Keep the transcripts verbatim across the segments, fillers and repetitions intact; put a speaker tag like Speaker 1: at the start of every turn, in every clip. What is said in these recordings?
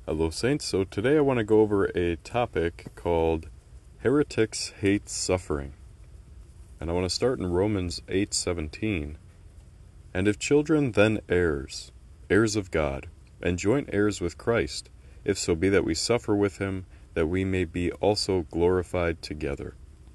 Speaker 1: Hello, Saints. So today I want to go over a topic called Heretics Hate Suffering. And I want to start in Romans eight seventeen. And if children, then heirs, heirs of God, and joint heirs with Christ, if so be that we suffer with him, that we may be also glorified together.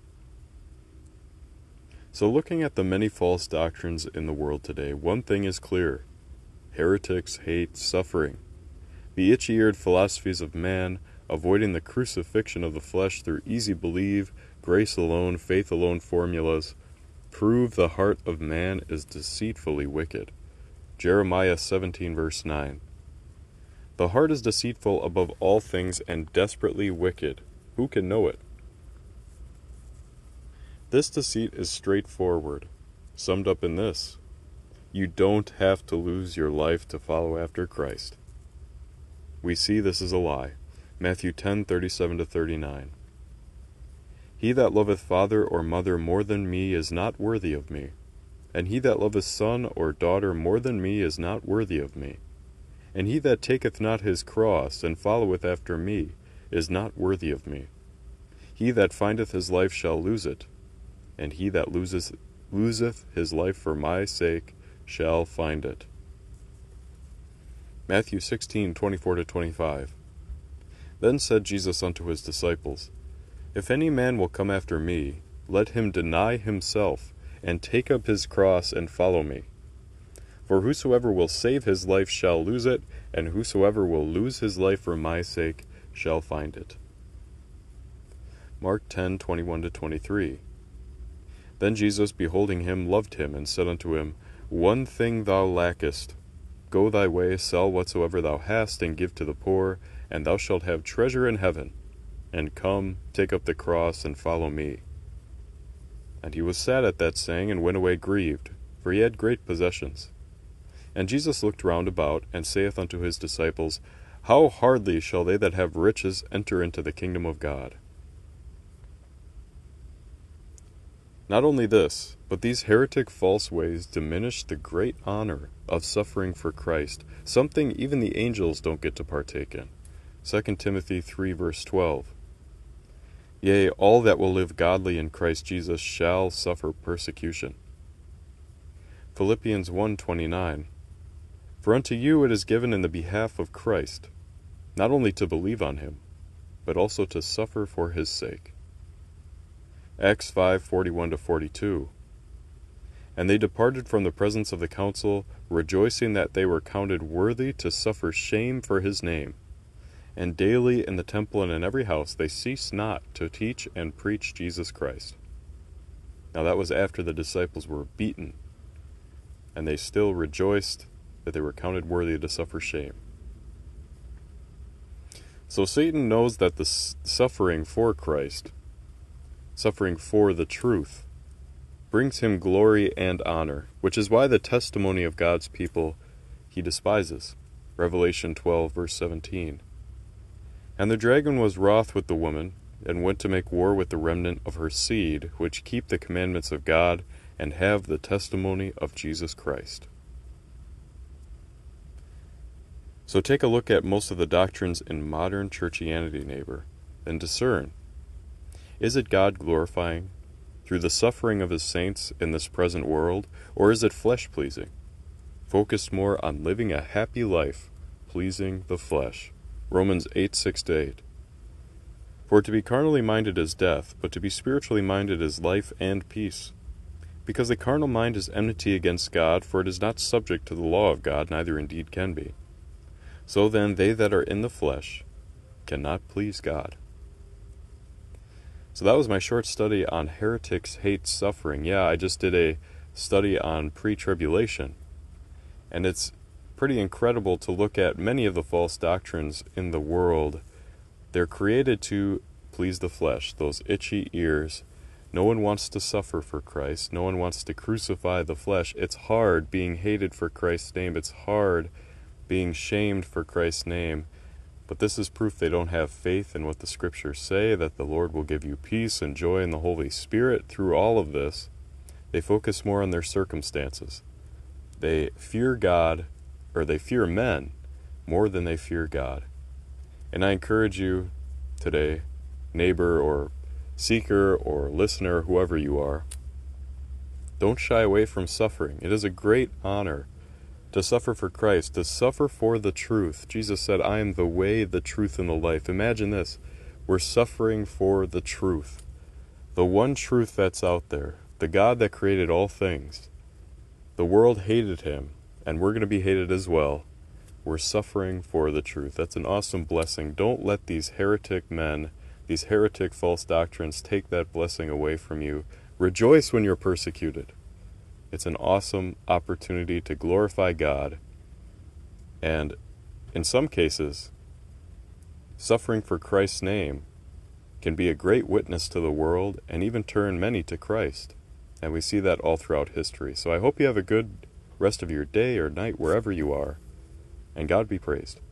Speaker 1: So looking at the many false doctrines in the world today, one thing is clear. Heretics hate suffering. The itchy-eared philosophies of man, avoiding the crucifixion of the flesh through easy believe, grace alone, faith alone formulas, prove the heart of man is deceitfully wicked. Jeremiah seventeen verse nine. The heart is deceitful above all things and desperately wicked. Who can know it? This deceit is straightforward, summed up in this: you don't have to lose your life to follow after Christ. We see this is a lie. Matthew ten thirty-seven to thirty-nine. He that loveth father or mother more than me is not worthy of me, and he that loveth son or daughter more than me is not worthy of me, and he that taketh not his cross and followeth after me is not worthy of me. He that findeth his life shall lose it, and he that loseth loseth his life for my sake shall find it. Matthew sixteen twenty-four to twenty-five. Then said Jesus unto his disciples, If any man will come after me, let him deny himself, and take up his cross, and follow me. For whosoever will save his life shall lose it, and whosoever will lose his life for my sake shall find it. Mark ten twenty-one to twenty-three. Then Jesus, beholding him, loved him, and said unto him, One thing thou lackest. Go thy way, sell whatsoever thou hast, and give to the poor, and thou shalt have treasure in heaven. And come, take up the cross, and follow me. And he was sad at that saying, and went away grieved, for he had great possessions. And Jesus looked round about, and saith unto his disciples, How hardly shall they that have riches enter into the kingdom of God? Not only this, but these heretic false ways diminish the great honor of suffering for Christ, something even the angels don't get to partake in. Second Timothy three verse twelve. Yea, all that will live godly in Christ Jesus shall suffer persecution. Philippians one twenty-nine. For unto you it is given in the behalf of Christ, not only to believe on him, but also to suffer for his sake. Acts five forty-one to forty-two. And they departed from the presence of the council, rejoicing that they were counted worthy to suffer shame for his name. And daily in the temple and in every house they ceased not to teach and preach Jesus Christ. Now that was after the disciples were beaten, and they still rejoiced that they were counted worthy to suffer shame. So Satan knows that the suffering for Christ, suffering for the truth, brings him glory and honor, which is why the testimony of God's people he despises. Revelation twelve verse seventeen. And the dragon was wroth with the woman, and went to make war with the remnant of her seed, which keep the commandments of God, and have the testimony of Jesus Christ. So take a look at most of the doctrines in modern churchianity, neighbor, and discern. Is it God glorifying through the suffering of his saints in this present world, or is it flesh-pleasing, focused more on living a happy life, pleasing the flesh? Romans eight six to eight. For to be carnally minded is death, but to be spiritually minded is life and peace. Because the carnal mind is enmity against God, for it is not subject to the law of God, neither indeed can be. So then they that are in the flesh cannot please God. So that was my short study on heretics hate suffering. Yeah, I just did a study on pre-tribulation, and it's pretty incredible to look at many of the false doctrines in the world. They're created to please the flesh, those itchy ears. No one wants to suffer for Christ. No one wants to crucify the flesh. It's hard being hated for Christ's name. It's hard being shamed for Christ's name. But this is proof they don't have faith in what the Scriptures say, that the Lord will give you peace and joy in the Holy Spirit through all of this. They focus more on their circumstances. They fear God, or they fear men, more than they fear God. And I encourage you today, neighbor or seeker or listener, whoever you are, don't shy away from suffering. It is a great honor to suffer for Christ, to suffer for the truth. Jesus said, I am the way, the truth, and the life. Imagine this. We're suffering for the truth. The one truth that's out there. The God that created all things. The world hated him, and we're going to be hated as well. We're suffering for the truth. That's an awesome blessing. Don't let these heretic men, these heretic false doctrines take that blessing away from you. Rejoice when you're persecuted. It's an awesome opportunity to glorify God. And in some cases, suffering for Christ's name can be a great witness to the world and even turn many to Christ. And we see that all throughout history. So I hope you have a good rest of your day or night wherever you are. And God be praised.